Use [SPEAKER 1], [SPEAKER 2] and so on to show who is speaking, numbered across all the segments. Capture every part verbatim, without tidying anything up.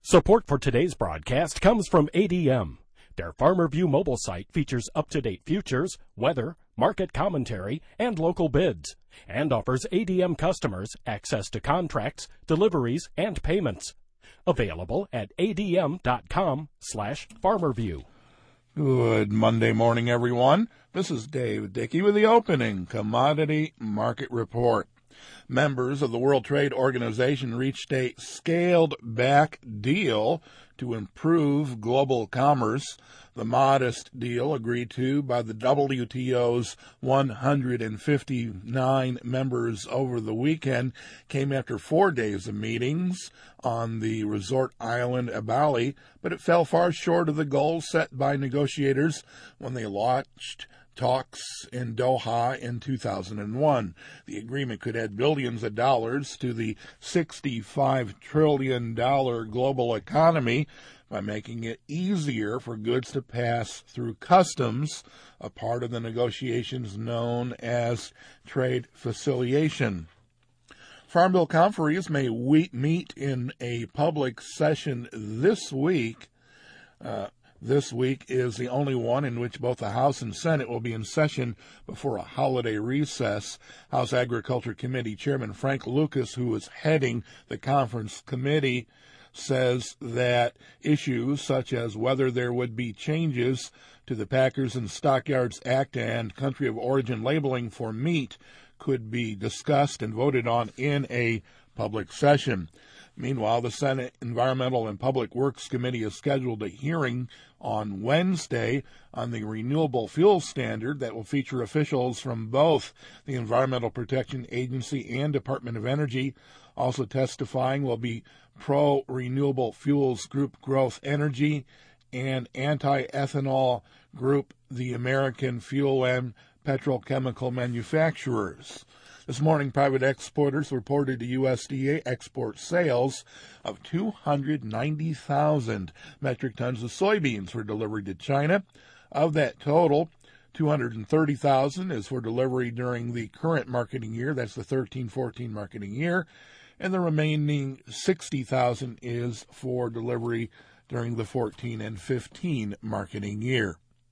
[SPEAKER 1] Support for today's broadcast comes from A D M. Their FarmerView mobile site features up-to-date futures, weather, market commentary, and local bids, and offers A D M customers access to contracts, deliveries, and payments. Available at adm.com slash farmerview.
[SPEAKER 2] Good Monday morning, everyone. This is Dave Dickey with the opening Commodity Market Report. Members of the World Trade Organization reached a scaled-back deal to improve global commerce. The modest deal agreed to by the W T O's one hundred fifty-nine members over the weekend came after four days of meetings on the resort island of Bali, but it fell far short of the goals set by negotiators when they launched talks in Doha in two thousand one. The agreement could add billions of dollars to the sixty-five trillion dollars global economy by making it easier for goods to pass through customs, a part of the negotiations known as trade facilitation. Farm Bill conferees may meet in a public session this week. Uh, This week is the only one in which both the House and Senate will be in session before a holiday recess. House Agriculture Committee Chairman Frank Lucas, who is heading the conference committee, says that issues such as whether there would be changes to the Packers and Stockyards Act and country of origin labeling for meat could be discussed and voted on in a public session. Meanwhile, the Senate Environmental and Public Works Committee has scheduled a hearing on Wednesday on the renewable fuel standard that will feature officials from both the Environmental Protection Agency and Department of Energy. Also testifying will be pro-renewable fuels group Growth Energy and anti-ethanol group the American Fuel and Petrochemical Manufacturers. This morning, private exporters reported to U S D A export sales of two hundred ninety thousand metric tons of soybeans for delivery to China. Of that total, two hundred thirty thousand is for delivery during the current marketing year. That's the thirteen fourteen marketing year. And the remaining sixty thousand is for delivery during the fourteen and fifteen marketing year.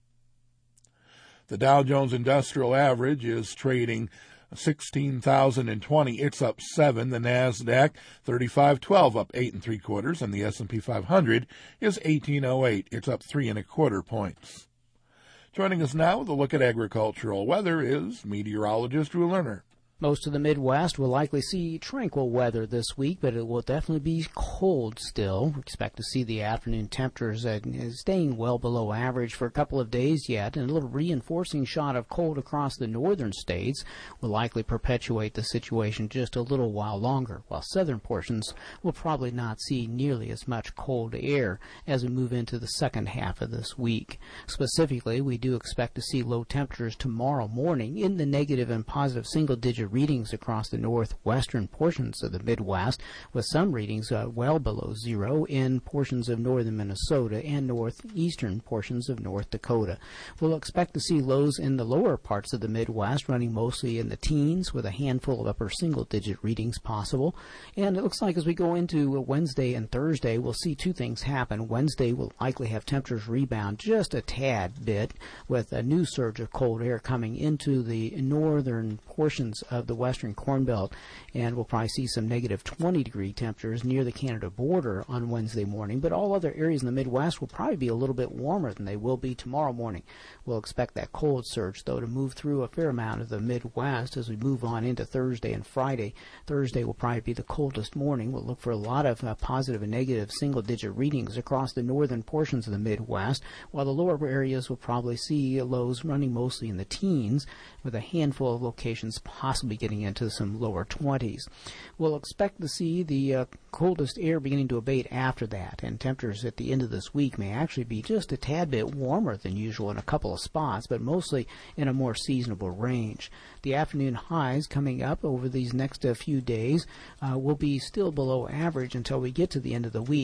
[SPEAKER 2] The Dow Jones Industrial Average is trading sixteen thousand twenty. It's up seven. The Nasdaq thirty-five twelve, up eight and three quarters, and the S and P five hundred is eighteen oh eight. It's up three and a quarter points. Joining us now with a look at agricultural weather is meteorologist Drew Lerner.
[SPEAKER 3] Most of the Midwest will likely see tranquil weather this week, but it will definitely be cold still. We expect to see the afternoon temperatures uh, staying well below average for a couple of days yet, and a little reinforcing shot of cold across the northern states will likely perpetuate the situation just a little while longer, while southern portions will probably not see nearly as much cold air as we move into the second half of this week. Specifically, we do expect to see low temperatures tomorrow morning in the negative and positive single-digit readings across the northwestern portions of the Midwest, with some readings uh, well below zero in portions of northern Minnesota and northeastern portions of North Dakota. We'll expect to see lows in the lower parts of the Midwest running mostly in the teens, with a handful of upper single-digit readings possible. And it looks like as we go into Wednesday and Thursday, we'll see two things happen. Wednesday will likely have temperatures rebound just a tad bit, with a new surge of cold air coming into the northern portions of of the western Corn Belt, and we'll probably see some negative twenty degree temperatures near the Canada border on Wednesday morning, but all other areas in the Midwest will probably be a little bit warmer than they will be tomorrow morning. We'll expect that cold surge, though, to move through a fair amount of the Midwest as we move on into Thursday and Friday. Thursday will probably be the coldest morning. We'll look for a lot of uh, positive and negative single-digit readings across the northern portions of the Midwest, while the lower areas will probably see lows running mostly in the teens, with a handful of locations possibly getting into some lower twenties. We'll expect to see the uh, coldest air beginning to abate after that, and temperatures at the end of this week may actually be just a tad bit warmer than usual in a couple of spots, but mostly in a more seasonable range. The afternoon highs coming up over these next uh, few days uh, will be still below average until we get to the end of the week.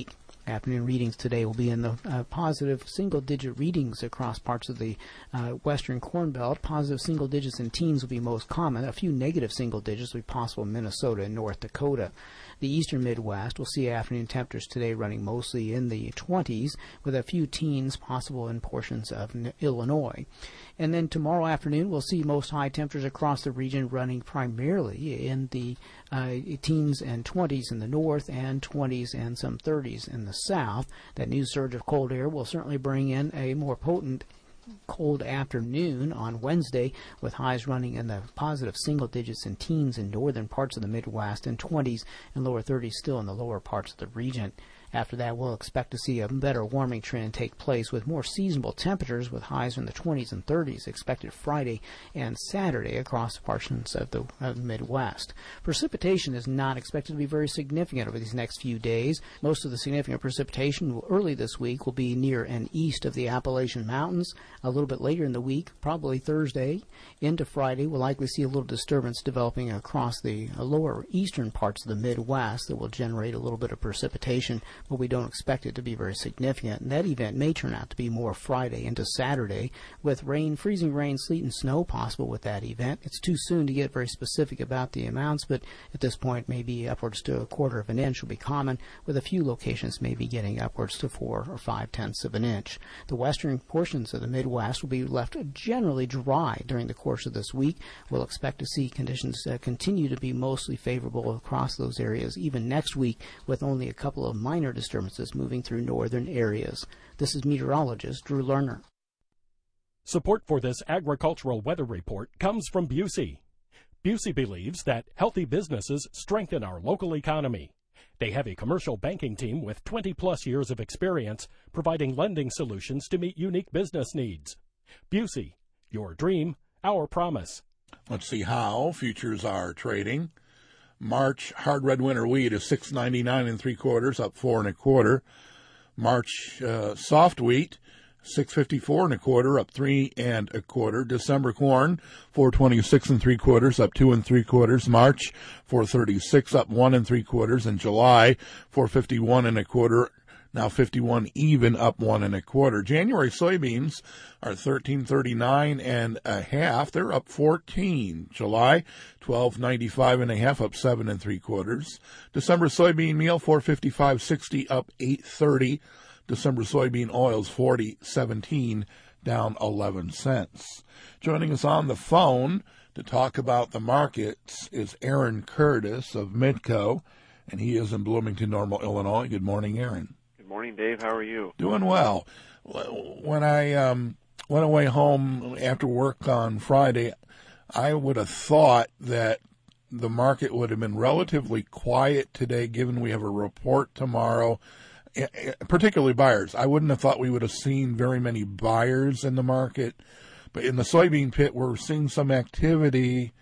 [SPEAKER 3] Afternoon readings today will be in the uh, positive single-digit readings across parts of the uh, western Corn Belt. Positive single digits in teens will be most common. A few negative single digits will be possible in Minnesota and North Dakota. The eastern Midwest will see afternoon temperatures today running mostly in the twenties, with a few teens possible in portions of Illinois. And then tomorrow afternoon, we'll see most high temperatures across the region running primarily in the uh, teens and twenties in the north and twenties and some thirties in the south. That new surge of cold air will certainly bring in a more potent cold afternoon on Wednesday, with highs running in the positive single digits in teens in northern parts of the Midwest and twenties and lower thirties still in the lower parts of the region. After that, we'll expect to see a better warming trend take place with more seasonable temperatures, with highs in the twenties and thirties expected Friday and Saturday across portions of the uh, Midwest. Precipitation is not expected to be very significant over these next few days. Most of the significant precipitation will, early this week will be near and east of the Appalachian Mountains. A little bit later in the week, probably Thursday into Friday, we'll likely see a little disturbance developing across the uh, lower eastern parts of the Midwest that will generate a little bit of precipitation, but we don't expect it to be very significant. And that event may turn out to be more Friday into Saturday, with rain, freezing rain, sleet, and snow possible with that event. It's too soon to get very specific about the amounts, but at this point, maybe upwards to a quarter of an inch will be common, with a few locations maybe getting upwards to four or five tenths of an inch. The western portions of the Midwest will be left generally dry during the course of this week. We'll expect to see conditions uh, continue to be mostly favorable across those areas even next week, with only a couple of minor disturbances moving through northern areas. This is meteorologist Drew Lerner.
[SPEAKER 1] Support for this agricultural weather report comes from Busey. Busey believes that healthy businesses strengthen our local economy. They have a commercial banking team with twenty plus years of experience providing lending solutions to meet unique business needs. Busey, your dream, our promise.
[SPEAKER 2] Let's see how futures are trading. March hard red winter wheat is six ninety-nine and three quarters, up four and a quarter. March uh, soft wheat six fifty-four and a quarter, up three and a quarter. December corn four twenty-six and three quarters, up two and three quarters. March four thirty-six, up one and three quarters. And July four fifty-one and a quarter, now fifty-one even, up one and a quarter. January soybeans are thirteen thirty-nine and a half. They're up fourteen. July twelve ninety-five and a half, up seven and three quarters. December soybean meal four fifty-five sixty, up eight thirty. December soybean oils forty seventeen, down eleven cents. Joining us on the phone to talk about the markets is Aaron Curtis of Midco, and he is in Bloomington Normal, Illinois. Good morning, Aaron.
[SPEAKER 4] Good morning, Dave. How are you?
[SPEAKER 2] Doing well. When I um, went away home after work on Friday, I would have thought that the market would have been relatively quiet today, given we have a report tomorrow, particularly buyers. I wouldn't have thought we would have seen very many buyers in the market, but in the soybean pit, we're seeing some activity.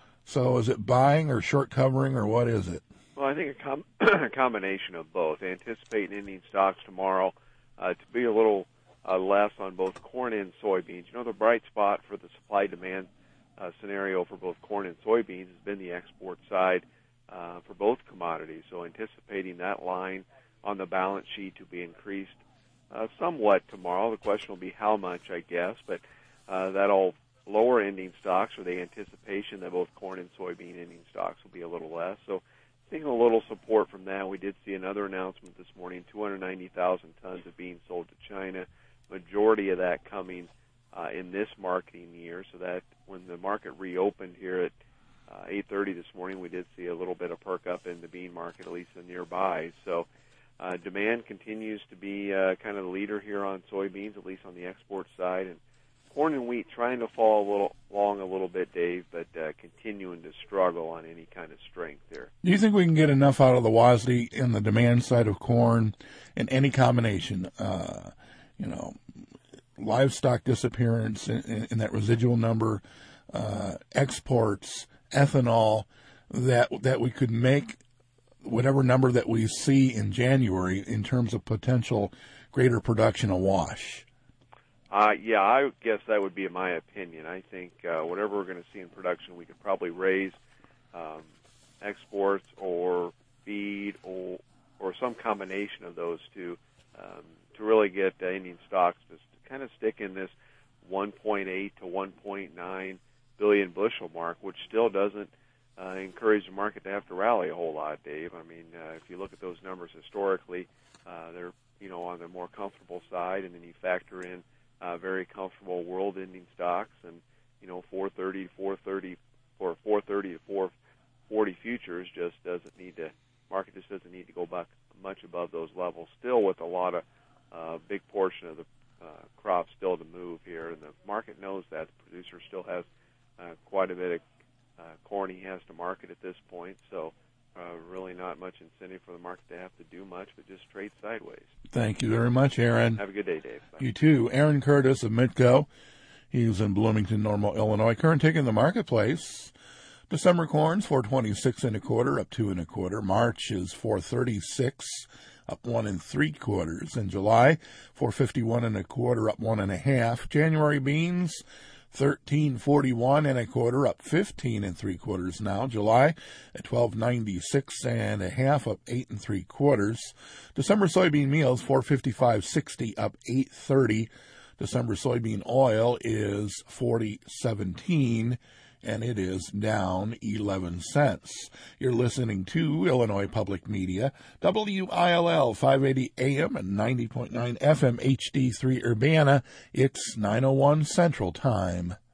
[SPEAKER 2] So is it buying or short covering, or what is it?
[SPEAKER 4] Well, I think a, com- a combination of both. Anticipating ending stocks tomorrow uh, to be a little uh, less on both corn and soybeans. You know, the bright spot for the supply-demand uh, scenario for both corn and soybeans has been the export side uh, for both commodities. So anticipating that line on the balance sheet to be increased uh, somewhat tomorrow. The question will be how much, I guess, but uh, that'll lower ending stocks, or the anticipation that both corn and soybean ending stocks will be a little less. So seeing a little support from that. We did see another announcement this morning, two hundred ninety thousand tons of being sold to China, majority of that coming uh, in this marketing year, so that when the market reopened here at uh, eight thirty this morning, we did see a little bit of perk up in the bean market, at least the nearby. So uh, demand continues to be uh, kind of the leader here on soybeans, at least on the export side, and corn and wheat trying to fall a little along a little bit, Dave, but uh, continuing to struggle on any kind of strength there.
[SPEAKER 2] Do you think we can get enough out of the W A S D in the demand side of corn in any combination? Uh, you know, livestock disappearance in, in, in that residual number, uh, exports, ethanol, that that we could make whatever number that we see in January in terms of potential greater production a wash?
[SPEAKER 4] Uh, yeah, I guess that would be my opinion. I think uh, whatever we're going to see in production, we could probably raise um, exports or feed or or some combination of those two um, to really get uh, Indian stocks to kind of stick in this one point eight to one point nine billion bushel mark, which still doesn't uh, encourage the market to have to rally a whole lot, Dave. I mean, uh, if you look at those numbers historically, uh, they're, you know, on the more comfortable side, and then you factor in uh, very comfortable world-ending stocks, and, you know, four thirty, four thirty, or four thirty to four forty futures just doesn't need to, market just doesn't need to go back much above those levels, still with a lot of uh, big portion of the uh, crop still to move here, and the market knows that. The producer still has uh, quite a bit of uh, corn he has to market at this point, so uh, really not much incentive for the market to have to do much, but just trade sideways.
[SPEAKER 2] Thank you very much, Aaron.
[SPEAKER 4] Have a good day, Dave. Bye.
[SPEAKER 2] You too. Aaron Curtis of Mitco. He's in Bloomington, Normal, Illinois. Current take in the marketplace. December corn's four twenty-six and a quarter, up two and a quarter. March is four thirty-six, up one and three quarters. In July, four fifty-one and a quarter, up one and a half. January beans, thirteen forty-one and a quarter, up fifteen and three quarters now. July at twelve ninety-six and a half, up eight and three quarters. December soybean meals, four fifty-five sixty, up eight thirty. December soybean oil is forty seventeen, and it is down eleven cents. You're listening to Illinois Public Media, W I L L five eighty A M and ninety point nine F M H D three Urbana. It's nine oh one Central Time.